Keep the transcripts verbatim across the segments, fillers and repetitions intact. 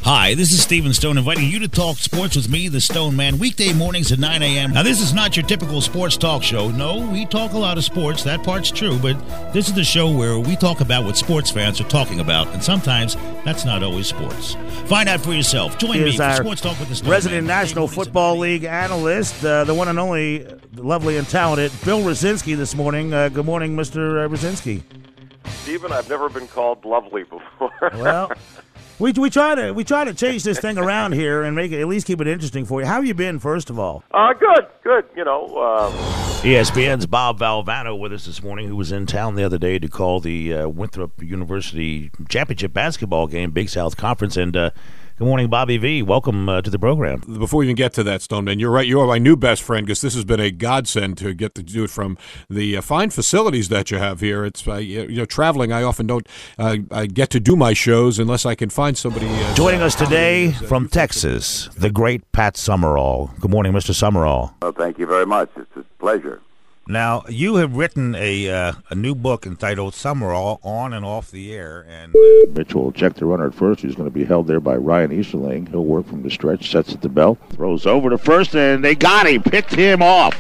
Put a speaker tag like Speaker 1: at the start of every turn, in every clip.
Speaker 1: Hi, this is Stephen Stone inviting you to talk sports with me, the Stone Man, weekday mornings at nine a.m. Now, this is not your typical sports talk show. No, we talk a lot of sports. That part's true. But this is the show where we talk about what sports fans are talking about. And sometimes that's not always sports. Find out for yourself. Join me for Sports Talk with the Stone
Speaker 2: resident
Speaker 1: Man.
Speaker 2: National Football League analyst, uh, the one and only, the lovely and talented Phil Rosinski this morning. Uh, good morning, Mister Rosinski.
Speaker 3: Stephen, I've never been called lovely before.
Speaker 2: Well... We we try to we try to change this thing around here and make it at least keep it interesting for you. How have you been, first of all?
Speaker 3: Uh, good, good. You know, um...
Speaker 2: E S P N's Bob Valvano with us this morning, who was in town the other day to call the uh, Winthrop University championship basketball game, Big South Conference. And uh, good morning, Bobby V. Welcome uh, to the program.
Speaker 4: Before we even get to that, Stoneman, you're right. You are my new best friend because this has been a godsend to get to do it from the uh, fine facilities that you have here. It's uh, you know, traveling. I often don't uh, I get to do my shows unless I can find somebody. Uh,
Speaker 2: Joining us today from Texas, the great Pat Summerall. Good morning, Mister Summerall.
Speaker 5: Well, thank you very much. It's a pleasure.
Speaker 1: Now, you have written a uh, a new book entitled Summerall, On and Off the Air. And uh,
Speaker 6: Mitchell will check the runner at first. He's going to be held there by Ryan Easterling. He'll work from the stretch, sets at the belt, throws over to first, and they got him, picked him off.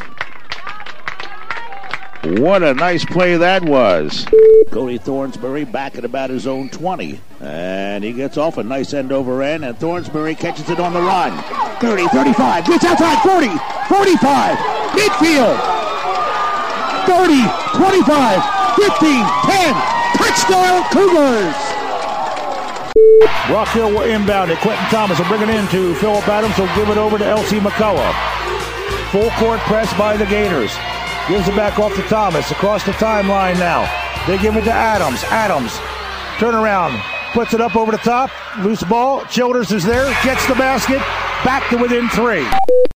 Speaker 6: What a nice play that was. Cody Thornsbury back at about his own twenty. And he gets off a nice end over end, and Thornsbury catches it on the run. thirty, thirty-five, gets outside, forty, forty-five, midfield. thirty, twenty-five, fifteen, ten, touchdown Cougars! Rock Hill will inbound it. Quentin Thomas will bring it in to Philip Adams. Will give it over to L C McCullough. Full court press by the Gators. Gives it back off to Thomas. Across the timeline now. They give it to Adams. Adams, turn around. Puts it up over the top. Loose ball. Childers is there. Gets the basket. Back to within three.